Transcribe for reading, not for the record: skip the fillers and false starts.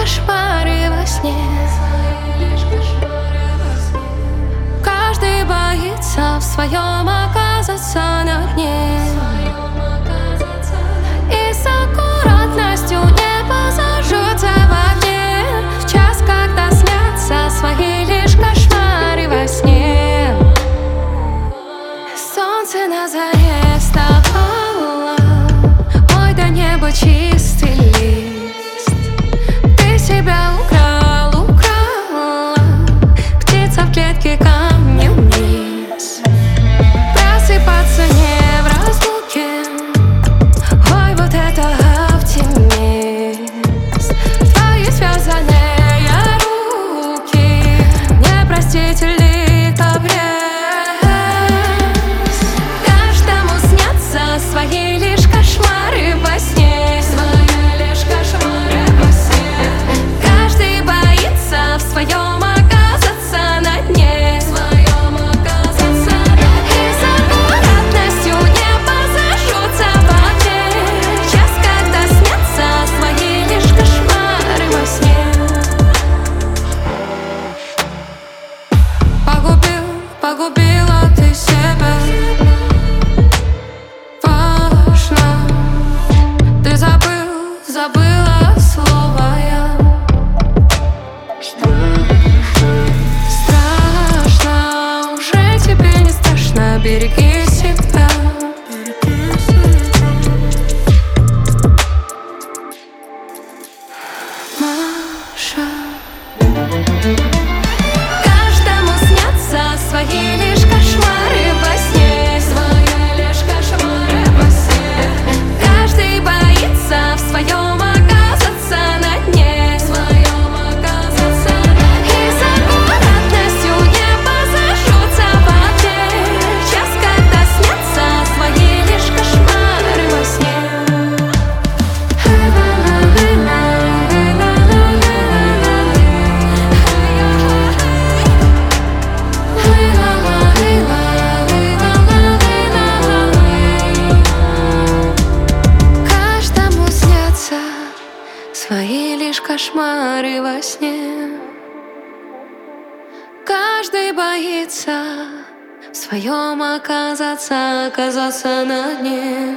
кошмары во сне. Каждый боится в своем оказаться на дне. И с аккуратностью небо зажжется в огне. В час, когда снятся свои лишь кошмары во сне. Солнце на заре вставало. Ой, да небо чистый лист. Ты себя украл, украла. Птица в клетке камнем вниз. Просыпаться не в разлуке. Ой, вот это оптимист. Твои связанные руки непростительный каприз. Каждому снятся свои лишь кошмары во сне. Свои лишь кошмары во сне. Каждый боится в своем оказаться на дне. В своем оказаться на дне. И с аккуратностью небо зажжется в огне. Час, когда снятся свои лишь кошмары во сне. Погубила ты себя. Важно, ты забыла слово я. Страшно, уже тебе не страшно. Береги себя. Маша. Каждому снятся свои лишь кошмары во сне. Свои лишь кошмары во сне. Каждый боится в своем оказаться на дне. В своем оказаться на дне. И с аккуратностью небо зажжется в огне. Час, когда снятся свои лишь кошмары во сне. Каждому снятся свои лишь кошмары во сне. Каждый боится в своем оказаться на дне.